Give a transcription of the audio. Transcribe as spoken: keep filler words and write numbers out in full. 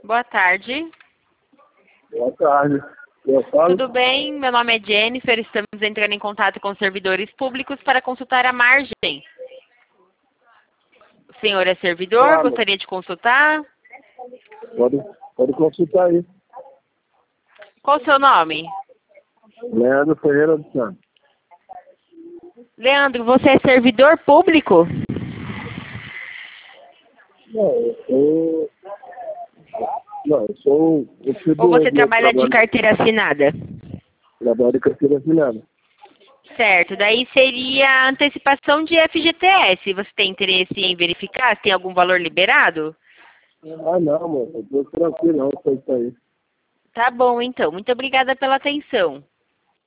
Boa tarde. Boa tarde. Eu falo? Tudo bem? Meu nome é Jennifer. Estamos entrando em contato com servidores públicos para consultar a margem. O senhor é servidor? Claro. Gostaria de consultar? Pode, pode consultar aí. Qual o seu nome? Leandro Ferreira dos Santos. Leandro, você é servidor público? Não, eu sou... Não, eu sou... Eu sou Ou você do, trabalha de trabalho, carteira assinada? trabalho de carteira assinada. Certo, daí seria a antecipação de F G T S. Você tem interesse em verificar se tem algum valor liberado? Ah, não, mano. Eu tô tranquilo, não. Foi isso aí. Tá bom, então. Muito obrigada pela atenção.